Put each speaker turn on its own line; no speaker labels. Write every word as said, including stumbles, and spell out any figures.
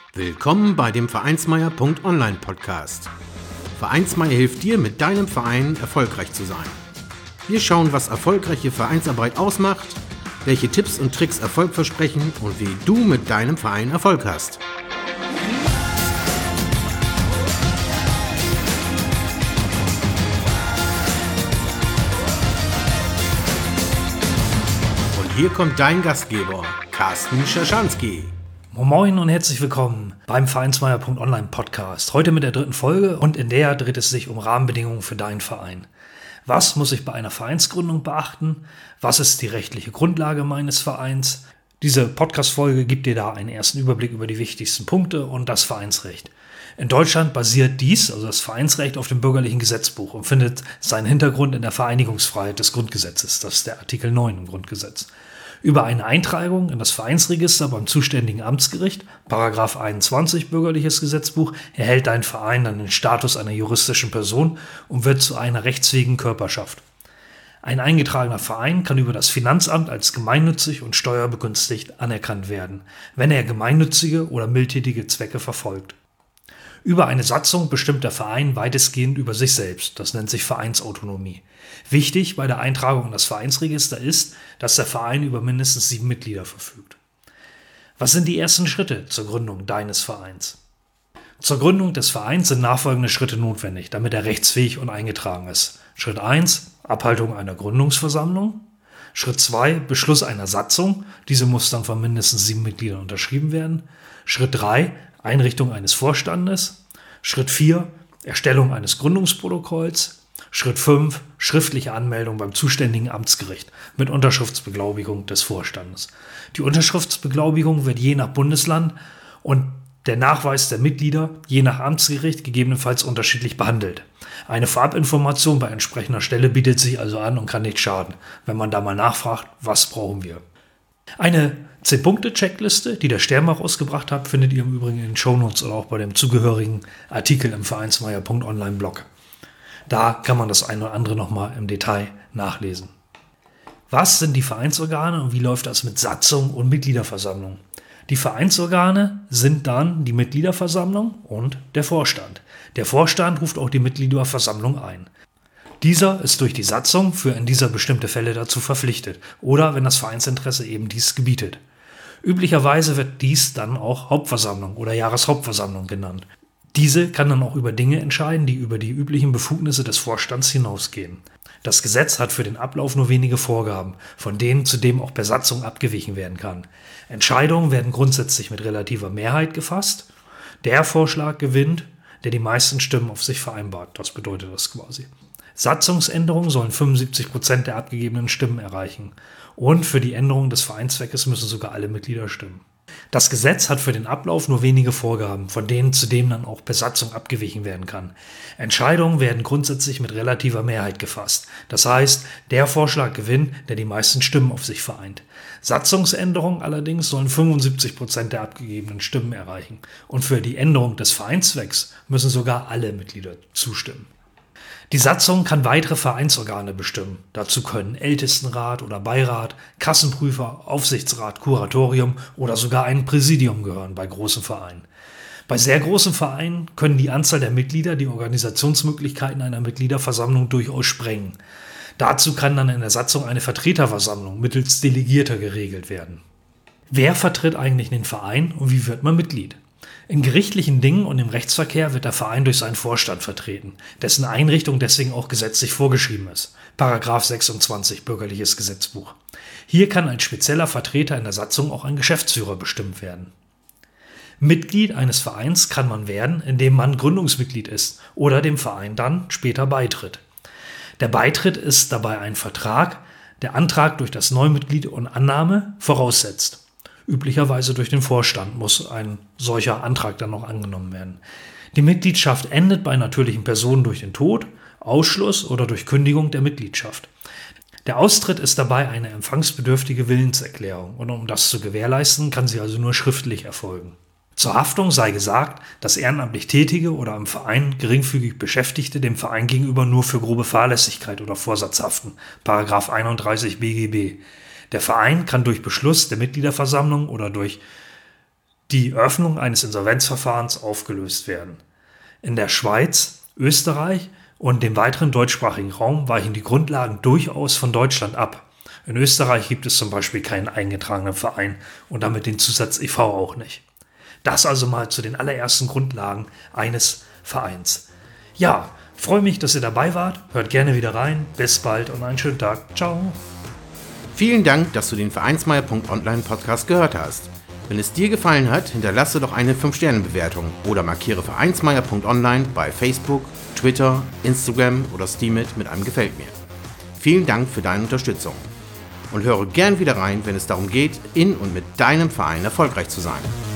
Willkommen bei dem Vereinsmeier Punkt online Podcast. Vereinsmeier hilft dir, mit deinem Verein erfolgreich zu sein. Wir schauen, was erfolgreiche Vereinsarbeit ausmacht, welche Tipps und Tricks Erfolg versprechen und wie du mit deinem Verein Erfolg hast. Und hier kommt dein Gastgeber, Carsten Schaschanski.
Moin und herzlich willkommen beim Vereinsmeier Punkt online Podcast. Heute mit der dritten Folge und in der dreht es sich um Rahmenbedingungen für deinen Verein. Was muss ich bei einer Vereinsgründung beachten? Was ist die rechtliche Grundlage meines Vereins? Diese Podcast-Folge gibt dir da einen ersten Überblick über die wichtigsten Punkte und das Vereinsrecht. In Deutschland basiert dies, also das Vereinsrecht, auf dem bürgerlichen Gesetzbuch und findet seinen Hintergrund in der Vereinigungsfreiheit des Grundgesetzes. Das ist der Artikel neun im Grundgesetz. Über eine Eintragung in das Vereinsregister beim zuständigen Amtsgericht, Paragraph einundzwanzig Bürgerliches Gesetzbuch, erhält dein Verein dann den Status einer juristischen Person und wird zu einer rechtsfähigen Körperschaft. Ein eingetragener Verein kann über das Finanzamt als gemeinnützig und steuerbegünstigt anerkannt werden, wenn er gemeinnützige oder mildtätige Zwecke verfolgt. Über eine Satzung bestimmt der Verein weitestgehend über sich selbst. Das nennt sich Vereinsautonomie. Wichtig bei der Eintragung in das Vereinsregister ist, dass der Verein über mindestens sieben Mitglieder verfügt. Was sind die ersten Schritte zur Gründung deines Vereins? Zur Gründung des Vereins sind nachfolgende Schritte notwendig, damit er rechtsfähig und eingetragen ist. Schritt eins, Abhaltung einer Gründungsversammlung. Schritt zwei, Beschluss einer Satzung. Diese muss dann von mindestens sieben Mitgliedern unterschrieben werden. Schritt drei, Einrichtung eines Vorstandes. Schritt vier, Erstellung eines Gründungsprotokolls. Schritt fünf, schriftliche Anmeldung beim zuständigen Amtsgericht mit Unterschriftsbeglaubigung des Vorstandes. Die Unterschriftsbeglaubigung wird je nach Bundesland und der Nachweis der Mitglieder je nach Amtsgericht gegebenenfalls unterschiedlich behandelt. Eine Vorabinformation bei entsprechender Stelle bietet sich also an und kann nicht schaden, wenn man da mal nachfragt, was brauchen wir. Eine zehn-Punkte-Checkliste, die der Sternbach ausgebracht hat, findet ihr im Übrigen in den Shownotes oder auch bei dem zugehörigen Artikel im Vereinsmeier Punkt online Blog. Da kann man das eine oder andere nochmal im Detail nachlesen. Was sind die Vereinsorgane und wie läuft das mit Satzung und Mitgliederversammlung? Die Vereinsorgane sind dann die Mitgliederversammlung und der Vorstand. Der Vorstand ruft auch die Mitgliederversammlung ein. Dieser ist durch die Satzung für in dieser bestimmte Fälle dazu verpflichtet oder wenn das Vereinsinteresse eben dies gebietet. Üblicherweise wird dies dann auch Hauptversammlung oder Jahreshauptversammlung genannt. Diese kann dann auch über Dinge entscheiden, die über die üblichen Befugnisse des Vorstands hinausgehen. Das Gesetz hat für den Ablauf nur wenige Vorgaben, von denen zudem auch per Satzung abgewichen werden kann. Entscheidungen werden grundsätzlich mit relativer Mehrheit gefasst. Der Vorschlag gewinnt, der die meisten Stimmen auf sich vereinbart. Das bedeutet das quasi. Satzungsänderungen sollen fünfundsiebzig Prozent der abgegebenen Stimmen erreichen. Und für die Änderung des Vereinszweckes müssen sogar alle Mitglieder stimmen. Das Gesetz hat für den Ablauf nur wenige Vorgaben, von denen zudem dann auch per Satzung abgewichen werden kann. Entscheidungen werden grundsätzlich mit relativer Mehrheit gefasst. Das heißt, der Vorschlag gewinnt, der die meisten Stimmen auf sich vereint. Satzungsänderungen allerdings sollen fünfundsiebzig Prozent der abgegebenen Stimmen erreichen. Und für die Änderung des Vereinszwecks müssen sogar alle Mitglieder zustimmen. Die Satzung kann weitere Vereinsorgane bestimmen. Dazu können Ältestenrat oder Beirat, Kassenprüfer, Aufsichtsrat, Kuratorium oder sogar ein Präsidium gehören bei großen Vereinen. Bei sehr großen Vereinen können die Anzahl der Mitglieder die Organisationsmöglichkeiten einer Mitgliederversammlung durchaus sprengen. Dazu kann dann in der Satzung eine Vertreterversammlung mittels Delegierter geregelt werden. Wer vertritt eigentlich den Verein und wie wird man Mitglied? In gerichtlichen Dingen und im Rechtsverkehr wird der Verein durch seinen Vorstand vertreten, dessen Einrichtung deswegen auch gesetzlich vorgeschrieben ist. Paragraph sechsundzwanzig Bürgerliches Gesetzbuch. Hier kann als spezieller Vertreter in der Satzung auch ein Geschäftsführer bestimmt werden. Mitglied eines Vereins kann man werden, indem man Gründungsmitglied ist oder dem Verein dann später beitritt. Der Beitritt ist dabei ein Vertrag, der Antrag durch das Neumitglied und Annahme voraussetzt. Üblicherweise durch den Vorstand muss ein solcher Antrag dann noch angenommen werden. Die Mitgliedschaft endet bei natürlichen Personen durch den Tod, Ausschluss oder durch Kündigung der Mitgliedschaft. Der Austritt ist dabei eine empfangsbedürftige Willenserklärung und um das zu gewährleisten, kann sie also nur schriftlich erfolgen. Zur Haftung sei gesagt, dass ehrenamtlich Tätige oder im Verein geringfügig Beschäftigte dem Verein gegenüber nur für grobe Fahrlässigkeit oder Vorsatz haften. Paragraph einunddreißig B G B. Der Verein kann durch Beschluss der Mitgliederversammlung oder durch die Öffnung eines Insolvenzverfahrens aufgelöst werden. In der Schweiz, Österreich und dem weiteren deutschsprachigen Raum weichen die Grundlagen durchaus von Deutschland ab. In Österreich gibt es zum Beispiel keinen eingetragenen Verein und damit den Zusatz E V auch nicht. Das also mal zu den allerersten Grundlagen eines Vereins. Ja, freue mich, dass ihr dabei wart. Hört gerne wieder rein. Bis bald und einen schönen Tag. Ciao.
Vielen Dank, dass du den Vereinsmeier Punkt online Podcast gehört hast. Wenn es dir gefallen hat, hinterlasse doch eine fünf Sterne Bewertung oder markiere Vereinsmeier Punkt online bei Facebook, Twitter, Instagram oder Steemit mit einem Gefällt mir. Vielen Dank für deine Unterstützung. Und höre gern wieder rein, wenn es darum geht, in und mit deinem Verein erfolgreich zu sein.